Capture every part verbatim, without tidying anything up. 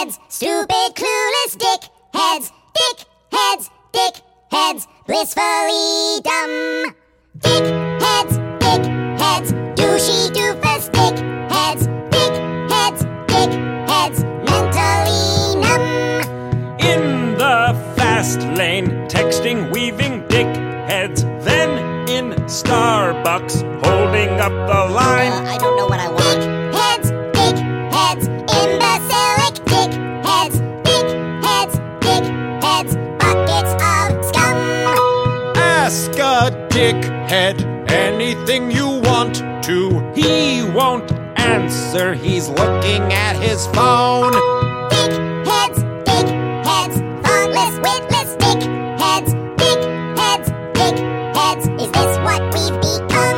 heads, stupid, clueless dick heads, dick heads, dick heads, blissfully dumb. Dick heads, dick heads, douchey doofus dick heads, dick heads, dick heads, mentally numb. In the fast lane, texting, weaving dick heads, then in Starbucks, holding up the line. Uh, I don't know what I want. Dick heads, dick heads, imbecilic dick heads, dick heads, dick heads, buckets of scum. Ask a dickhead anything you want to. He won't answer, he's Looking at his phone. Dick heads, dick heads, thoughtless, witless dick heads, dick heads, dick heads, is this what we've become?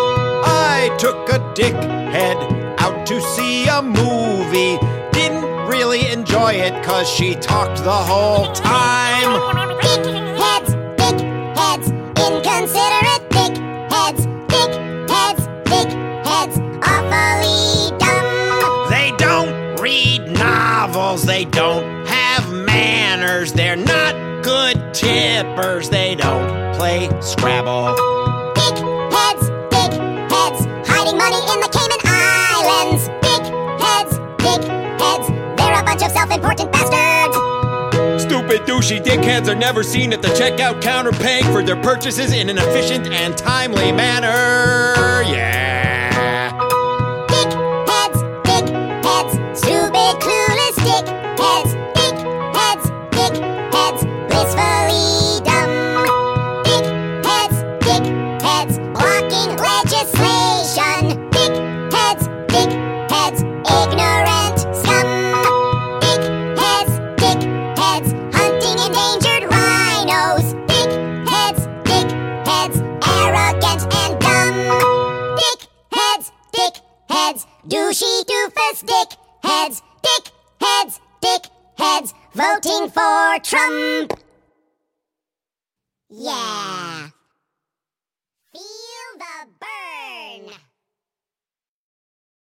I took a dickhead out to see a movie. Didn't really enjoy it cause she talked the whole time. Dick heads, dick heads, inconsiderate dick heads, dick heads, dick heads, awfully dumb. They don't read novels, they don't have manners, they're not good tippers, they don't play Scrabble. Dick heads, dick heads, hiding money in the Cayman Islands. Dick heads, dick heads, they're a bunch of self-important bastards. Stupid, douchey dickheads are never seen at the checkout counter paying for their purchases in an efficient and timely manner. Yeah. Dick heads, dick heads, stupid, clueless dick heads, dick heads, dick heads, blissfully dumb. Dick heads, dick heads, blocking legislation. Dick heads, dick heads, ignorant scum. Dick heads, dick heads, hunting endangered rhinos. Dick heads, dick heads, arrogant and dumb. Dick heads, dick heads, douchey doofus dick heads, dick heads, dick heads, voting for Trump. Yeah.